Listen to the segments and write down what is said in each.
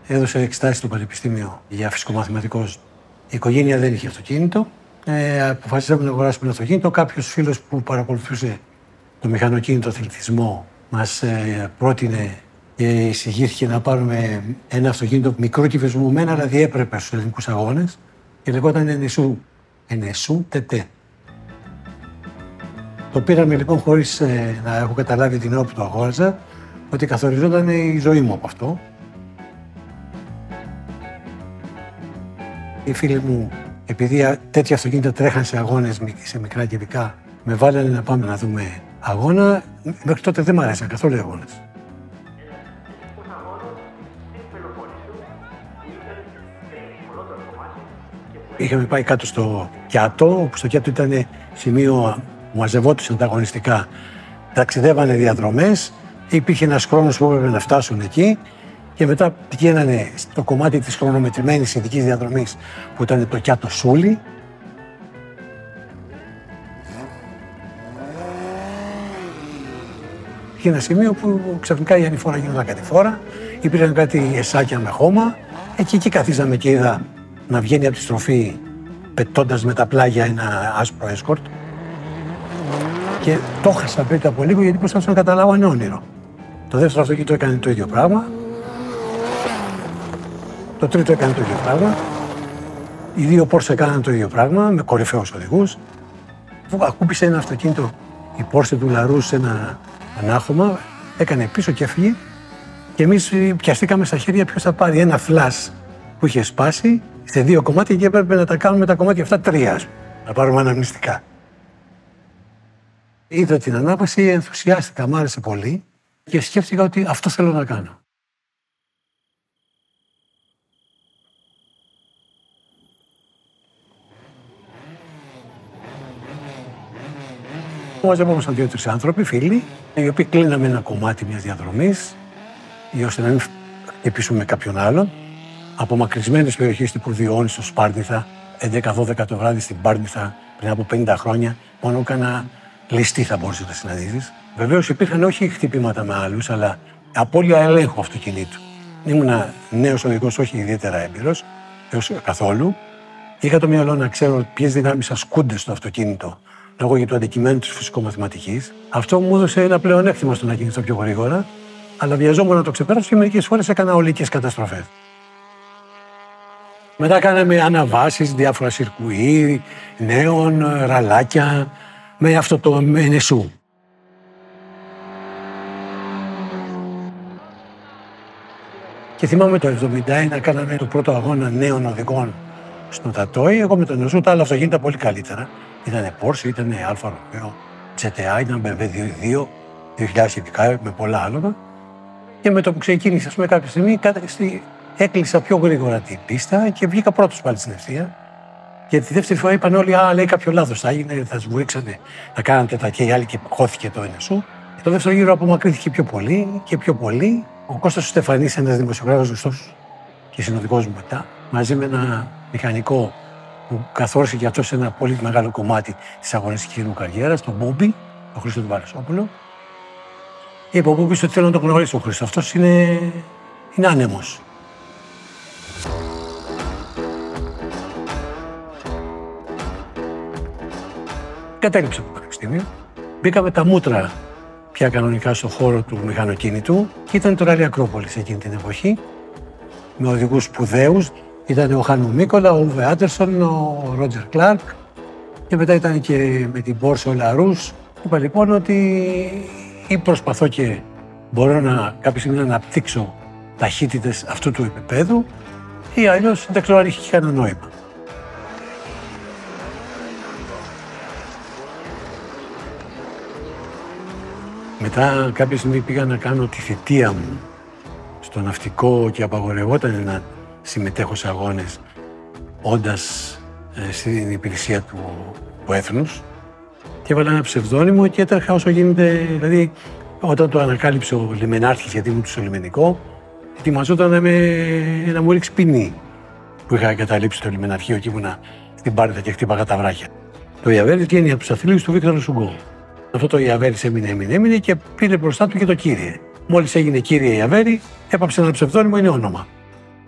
έδωσε εξετάσεις στο Πανεπιστήμιο για φυσικομαθηματικός. Η οικογένεια δεν είχε αυτοκίνητο. Αποφασίσαμε να αγοράσουμε ένα αυτοκίνητο. Κάποιος φίλος που παρακολουθούσε το μηχανοκίνητο αθλητισμό μας πρότεινε και εισηγήθηκε να πάρουμε ένα αυτοκίνητο μικρό και βεσμωμένο, αλλά διέπρεπε στους ελληνικούς αγώνες και λεγόταν NSU TT. Το πήραμε λοιπόν χωρίς να έχω καταλάβει την ώρα που το αγόραζα, ότι καθοριζόταν η ζωή μου από αυτό. Οι φίλοι μου, επειδή τέτοια αυτοκίνητα τρέχαν σε αγώνες, σε μικρά κυβικά, με βάλανε να πάμε να δούμε αγώνα. Μέχρι τότε δεν μ' αρέσαν καθόλου οι αγώνες. Είχαμε πάει κάτω στο Κιάτο, όπου στο Κιάτο ήταν σημείο που μαζευόντουσαν τα αγωνιστικά. Ταξιδεύανε διαδρομές, υπήρχε ένας χρόνος που έπρεπε να φτάσουν εκεί και μετά πηγαίνανε στο κομμάτι της χρονομετρημένης ειδικής διαδρομής που ήταν το Κιάτο Σούλι. Είχε ένα σημείο που ξαφνικά η ανηφόρα γινόταν κατηφόρα, υπήρχαν κάτι εσάκια με χώμα, εκεί καθίσαμε και είδα να βγαίνει από τη στροφή πετώντας με τα πλάγια ένα άσπρο έσκορτ και το χάσα πριν από λίγο γιατί προσπαθούσα να καταλάβω ένα όνειρο. Το δεύτερο αυτοκίνητο έκανε το ίδιο πράγμα, το τρίτο έκανε το ίδιο πράγμα, οι δύο Porsche έκαναν το ίδιο πράγμα με κορυφαίους οδηγούς. Αφού ακούπησε ένα αυτοκίνητο η Porsche του Λαρού σε ένα ανάχωμα, έκανε πίσω και έφυγε και εμείς πιαστήκαμε στα χέρια ποιος θα πάρει ένα φλας που είχε σπάσει σε δύο κομμάτια και έπρεπε να τα κάνουμε τα κομμάτια αυτά τρία, να πάρουμε αναμνηστικά. Είδα την ανάβαση, ενθουσιάστηκα, μ' άρεσε πολύ και σκέφτηκα ότι αυτό θέλω να κάνω. Μαζευόμασταν 2-3 άνθρωποι, φίλοι, οι οποίοι κλείναμε ένα κομμάτι μιας διαδρομής, ώστε να μην χτυπήσουμε κάποιον άλλον. Απομακρυσμένες περιοχές τύπου Διόνυσο, στο Σπάρνηθα, 11-12 το βράδυ στην Πάρνηθα πριν από 50 χρόνια, μόνο κάνα ληστή θα μπορούσε να συναντήσεις. Βεβαίως υπήρχαν όχι χτυπήματα με άλλους, αλλά απώλεια ελέγχου αυτοκινήτου. Ήμουνα νέος οδηγός, όχι ιδιαίτερα έμπειρος, έως καθόλου. Είχα το μυαλό να ξέρω ποιες δυνάμεις ασκούνται στο αυτοκίνητο λόγω του αντικειμένου της φυσικομαθηματικής. Αυτό μου έδωσε ένα πλεονέκτημα στο να κινηθώ πιο γρήγορα, αλλά βιαζόμουν να το ξεπεράσω και μερικές φορές έκανα ολικές καταστροφές. Μετά κάναμε αναβάσεις, διάφορα σιρκουί, νέων, ραλάκια, με αυτό το NSU. Και θυμάμαι το 1971 κάναμε το πρώτο αγώνα νέων οδηγών στο Τατόι. Εγώ με τον NSU τα άλλα αυτοκίνητα πολύ καλύτερα. Ήτανε Porsche, ήτανε Alfa Romeo, GTI, ήταν BMW 2, 2000 ειδικά, με πολλά άλογα. Και με το που ξεκίνησα, κάποια στιγμή, έκλεισα πιο γρήγορα την πίστα και βγήκα πρώτος πάλι στην ευθεία. Και τη δεύτερη φορά είπαν όλοι, λέει κάποιο λάθος θα έγινε, θα σβουρίξανε, θα κάνατε τα και οι άλλοι και χώθηκε το NSU. Το δεύτερο γύρο απομακρύνθηκε πιο πολύ και πιο πολύ. Ο Κώστας ο Στεφανής, ένας δημοσιογράφος γνωστός και συνοδικός μου μετά, μαζί με ένα μηχανικό που καθόρισε και αυτό σε ένα πολύ μεγάλο κομμάτι της αγωνιστικής μου καριέρας, τον Μπόμπι, τον Χρήστο του Βαρασόπουλο. Είπε ο Μπόμπις ότι θέλω να τον γνωρίσω ο Χρήστο. Αυτός είναι άνεμος. Κατέληψα από το πανεπιστήμιο. Μπήκαμε τα μούτρα πια κανονικά στον χώρο του μηχανοκίνητου και ήταν το Ράλι Ακρόπολης εκείνη την εποχή, με οδηγούς σπουδαίους. Ήταν ο Χάνου Μίκολα, ο Ούβε Άντερσον, ο Ρότζερ Κλάρκ και μετά ήταν και με την Porsche ο Λαρούς. Είπα λοιπόν ότι ή προσπαθώ και μπορώ κάποια στιγμή να αναπτύξω ταχύτητες αυτού του επίπεδου ή αλλιώς δεν ξέρω αν έχει κανένα νόημα. Μετά κάποια στιγμή πήγα να κάνω τη θητεία μου στο ναυτικό και απαγορευόταν να συμμετέχω σε αγώνες όντας στην υπηρεσία του έθνους και έβαλα ένα ψευδόνυμο και έτρεχα όσο γίνεται, δηλαδή όταν το ανακάλυψε ο λιμενάρχης, γιατί ήμουν στο λιμενικό, ετοιμαζόταν να μου ρίξει ποινή που είχα εγκαταλείψει το λιμεναρχείο και ήμουνα στην Πάρνηθα και χτύπαγα τα βράχια. Το Ιαβέρης βγαίνει από τους αθλίους του Βίκτορα Σουγκό. Αυτό το Ιαβέρης έμεινε και πήρε μπροστά του και το Κύριε. Μόλις έγινε Κύριε Ιαβέρη, έπαψε ένα ψευδόνυμο, είναι όνομα.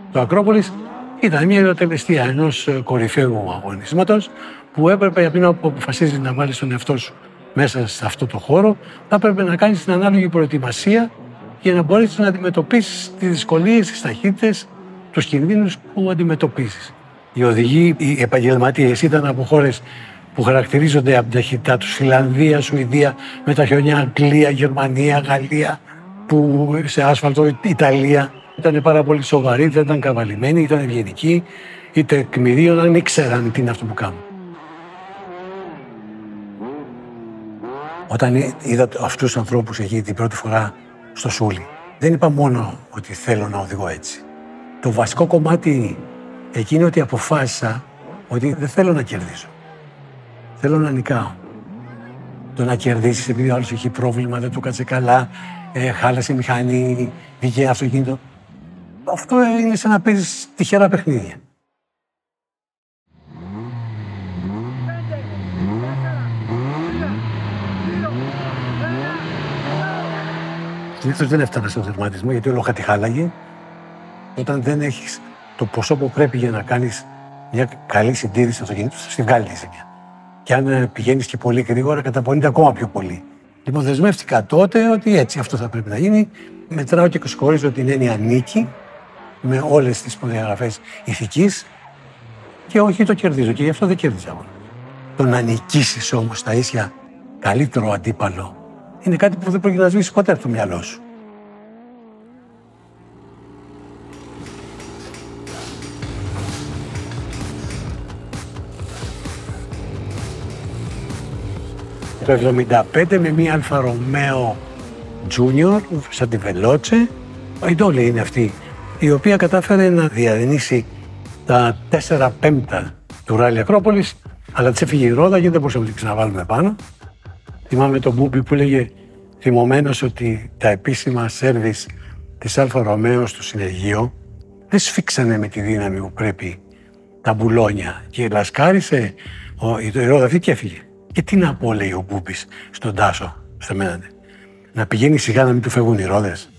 Το Ακρόπολης ήταν μια ιεροτελεστία ενός κορυφαίου αγωνίσματος που έπρεπε, πριν αποφασίζεις να βάλεις τον εαυτό σου μέσα σε αυτό το χώρο, θα έπρεπε να κάνεις την ανάλογη προετοιμασία για να μπορέσεις να αντιμετωπίσεις τις δυσκολίες, τις ταχύτητες, τους κινδύνους που αντιμετωπίζεις. Οι οδηγοί, οι επαγγελματίες ήταν από χώρες που χαρακτηρίζονται από την ταχύτητά τους. Φιλανδία, Σουηδία, με τα χιόνια, Αγγλία, Γερμανία, Γαλλία, που σε άσφαλτο, Ιταλία. Ήταν πάρα πολύ σοβαροί, δεν ήταν καβαλημένοι, ήταν ευγενικοί, είτε τεκμηρίωναν, ήξεραν τι είναι αυτό που κάνουν. Όταν είδα αυτούς τους ανθρώπους εκεί την πρώτη φορά στο Σούλι, δεν είπα μόνο ότι θέλω να οδηγώ έτσι. Το βασικό κομμάτι εκεί είναι ότι αποφάσισα ότι δεν θέλω να κερδίσω. Θέλω να νικάω. Το να κερδίσεις επειδή ο άλλος έχει πρόβλημα, δεν του κάτσε καλά, χάλασε η μηχανή, βγήκε αυτοκίνητο. Αυτό είναι σαν να παίζεις τυχερά παιχνίδια. Συνήθως δεν έφτανα στον τερματισμό γιατί όλο χατηχάλαγε. Όταν δεν έχεις το ποσό που πρέπει για να κάνεις μια καλή συντήρηση αυτοκινήτου, θα στη βγάλει τη ζημιά. Και αν πηγαίνεις και πολύ γρήγορα, καταπονείται ακόμα πιο πολύ. Λοιπόν, δεσμεύτηκα τότε ότι έτσι αυτό θα πρέπει να γίνει. Μετράω και ξεχωρίζω την έννοια νίκη με όλες τις προδιαγραφές ηθικής και όχι το κερδίζω. Και γι' αυτό δεν κέρδιζα εγώ. Το να νικήσεις όμως τα ίσια καλύτερο αντίπαλο είναι κάτι που δεν πρόκειται να σβήσεις ποτέ από το μυαλό σου. Το 1975 με μία Αλφα Ρωμαίο Junior, σαν τη Veloce, η Dolly είναι αυτή, η οποία κατάφερε να διανύσει τα 4/5 του Ράλι Ακρόπολης, αλλά της έφυγε η ρόδα γιατί δεν μπορούσαμε να την ξαναβάλουμε πάνω. Θυμάμαι τον Μπούμπι που έλεγε θυμωμένος ότι τα επίσημα σέρβις της Αλφα Ρωμαίο στο συνεργείο δεν σφίξανε με τη δύναμη που πρέπει τα μπουλόνια και λασκάρισε η ρόδα αυτή και έφυγε. Και τι να πω, λέει ο Μπούμπης στον Τάσο, στα μένανε. Να πηγαίνει σιγά να μην του φεύγουν οι ρόδες.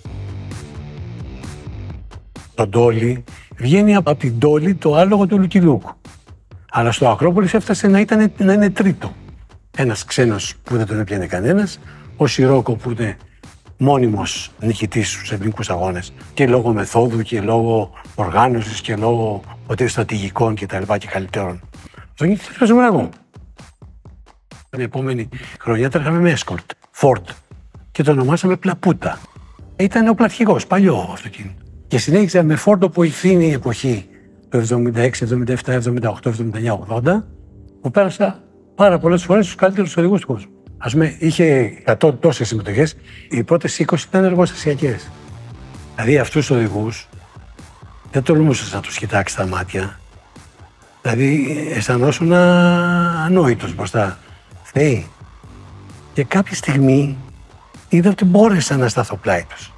Το Ντόλι βγαίνει από την Ντόλι το άλογο του Λουκι-Λούκου. Αλλά στο Ακρόπολης έφτασε να είναι τρίτο. Ένας ξένος που δεν τον έπιανε κανένας, ο Σιρόκο που είναι μόνιμος νικητής στους ελληνικούς αγώνες και λόγω μεθόδου και λόγω οργάνωσης και λόγω ότι στρατηγικών και τα λοιπά και καλύτερων. Αυτό είναι το εγώ. Την επόμενη χρονιά τρέχαμε με Escort, Ford και το ονομάσαμε Πλαπούτα. Ήταν ο πλατχηγός, παλιό αυτοκίνητο. Και συνέχισα με Ford που ευθύνη η εποχή το 76, 77, 78, 79, 80 που πέρασα πάρα πολλές φορές στους καλύτερους οδηγούς του κόσμου. Ας πούμε, είχε 100 τόσες συμμετοχές, οι πρώτες 20 ήταν εργοστασιακές. Δηλαδή αυτούς τους οδηγούς δεν τολμούσες να τους κοιτάξεις τα μάτια. Δηλαδή αισθανόσουν ανόητος μπροστά. Θεοί. Και κάποια στιγμή είδα ότι μπόρεσα να σταθώ πλάι τους.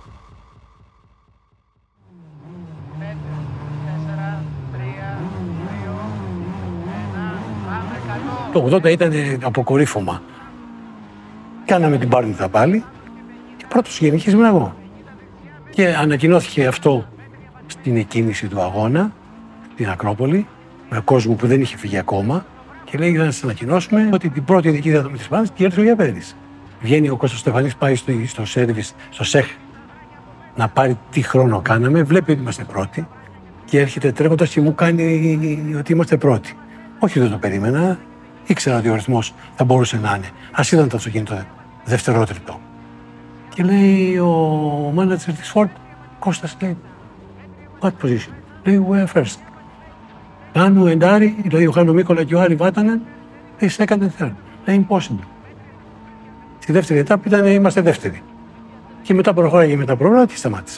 5, 4, 3, 2, 1, πάμε 100. Το 80 ήταν αποκορύφωμα. Κάναμε την Πάρνηθα πάλι και πρώτος γεννηθής ήμουν εγώ. Και ανακοινώθηκε αυτό στην εκκίνηση του αγώνα, στην Ακρόπολη, με κόσμο που δεν είχε φύγει ακόμα. Και λέει: να σας ανακοινώσουμε ότι την πρώτη ειδική διαδρομή της Πάνας την έρθει ο Γιαβέρης. Βγαίνει ο Κώστας Στεφανής, πάει στο σέρβις, στο ΣΕΧ, να πάρει τι χρόνο κάναμε. Βλέπει ότι είμαστε πρώτοι και έρχεται τρέχοντας και μου κάνει ότι είμαστε πρώτοι. Όχι, δεν το περίμενα. Ήξερα ότι ο ρυθμός θα μπορούσε να είναι. Ας ήταν το αυτοκίνητο δευτερότριτο. Και λέει ο μάνατζερ της Ford, Κώστας, λέει: What position? Λέει: We are first. Χάνου Εντάρι, δηλαδή ο Χάνου Μίκολα και ο Άρη Βάτανεν, they second and third. Λέει impossible. Στη δεύτερη ετάπη είμαστε δεύτεροι. Και μετά προχώραγε με τα πρόγραμμα και σταμάτησε.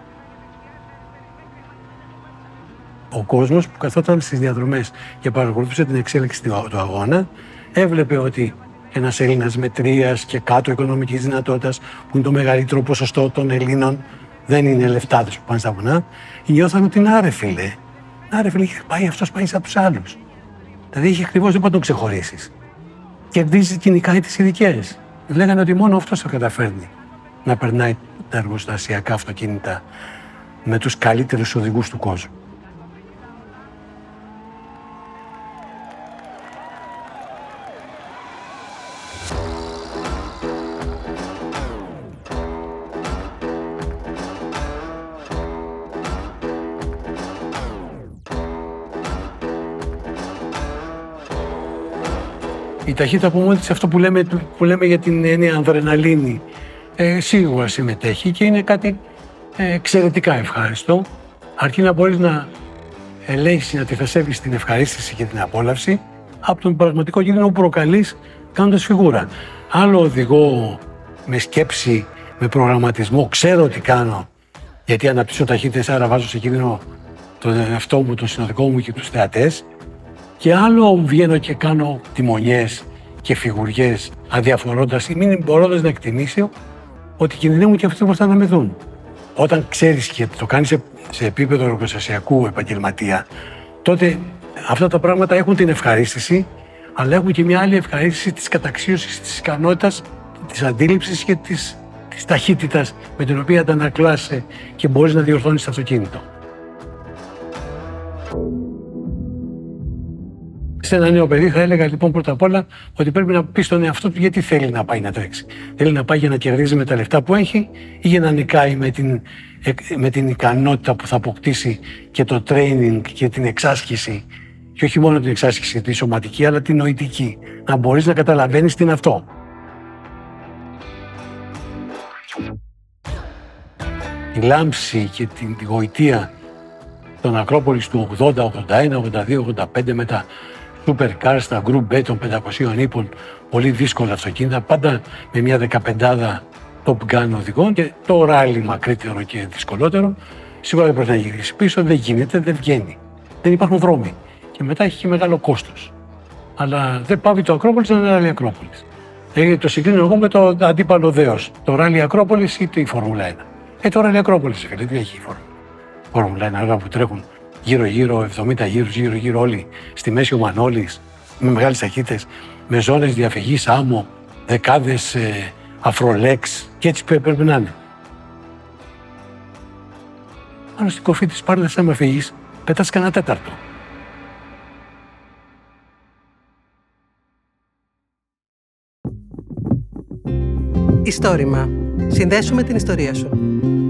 Ο κόσμος που καθόταν στις διαδρομές και παρακολουθούσε την εξέλιξη του αγώνα, έβλεπε ότι ένας Έλληνας μετρίας και κάτω οικονομικής δυνατότητας, που είναι το μεγαλύτερο ποσοστό των Ελλήνων, δεν είναι λεφτάδες που πάνε στα βουνά, νιώθαν ότι είναι άρεφιλε. Άρα, φίλε, αυτός πάει σαν τους άλλους. Δηλαδή, είχε ακριβώς, δεν μπορεί να τον ξεχωρίσεις. Κερδίζει και νικάει τις ειδικές. Λέγανε ότι μόνο αυτός θα καταφέρνει να περνάει τα εργοστασιακά αυτοκίνητα με τους καλύτερους οδηγούς του κόσμου. Η ταχύτητα από μόνη της, αυτό που λέμε για την έννοια αδρεναλίνη, σίγουρα συμμετέχει και είναι κάτι εξαιρετικά ευχάριστο, αρκεί να μπορείς να ελέγξεις, να αντιθασεύεις την ευχαρίστηση και την απόλαυση από τον πραγματικό κίνδυνο που προκαλείς κάνοντας φιγούρα. Άλλο οδηγώ με σκέψη, με προγραμματισμό, ξέρω τι κάνω, γιατί αναπτύσσω ταχύτητες, άρα βάζω σε κίνδυνο τον εαυτό μου, τον συνοδικό μου και τους θεατές. Και άλλο βγαίνω και κάνω τιμονιές και φιγουριές αδιαφορώντας ή μην μπορώντας να εκτιμήσω ότι κινδυνεύουν και αυτοί που θα αναμεθούν. Όταν ξέρεις και το κάνεις σε επίπεδο εργοστασιακού επαγγελματία, τότε αυτά τα πράγματα έχουν την ευχαρίστηση, αλλά έχουν και μια άλλη ευχαρίστηση της καταξίωσης, της ικανότητας, της αντίληψης και της ταχύτητας με την οποία αντανακλάς και μπορείς να διορθώνεις το αυτοκίνητο. Σε ένα νέο παιδί θα έλεγα λοιπόν πρώτα απ' όλα ότι πρέπει να πει στον εαυτό του γιατί θέλει να πάει να τρέξει. Θέλει να πάει για να κερδίζει με τα λεφτά που έχει ή για να νικάει με την ικανότητα που θα αποκτήσει και το training και την εξάσκηση. Και όχι μόνο την εξάσκηση τη σωματική, αλλά την νοητική. Να μπορείς να καταλαβαίνεις τι είναι αυτό. Η λάμψη και την γοητεία των Ακρόπολης του 80, 81, 82, 85 με τα supercars, τα group B των 500 ύπων, πολύ δύσκολα αυτοκίνητα, πάντα με μια 15 Top Gun οδηγών και το ράλι μακρύτερο και δυσκολότερο, σίγουρα δεν πρέπει να γυρίσει πίσω, δεν γίνεται, δεν βγαίνει. Δεν υπάρχουν δρόμοι και μετά έχει και μεγάλο κόστος. Αλλά δεν πάβει το Ακρόπολης να είναι ράλι Ακρόπολης. Το συγκρίνω εγώ με το αντίπαλο δέος, το ράλι Ακρόπολης ή η Φόρμουλα 1. Το ράλι Ακρόπολης, τι έχει η Φόρμουλα 1, αργά που τρέχουν γύρω-γύρω, 70 γύρους, γύρω-γύρω όλοι, στη μέση ο Μανώλης, με μεγάλες ταχύτητες, με ζώνες διαφυγής, άμμο, δεκάδες αφρολέξ και έτσι πρέπει να είναι. Πάνω στην κορφή της Σπάρτας, άμα φύγεις, πετάς κανένα τέταρτο. Ιστόρημα. Συνδέσου με την ιστορία σου.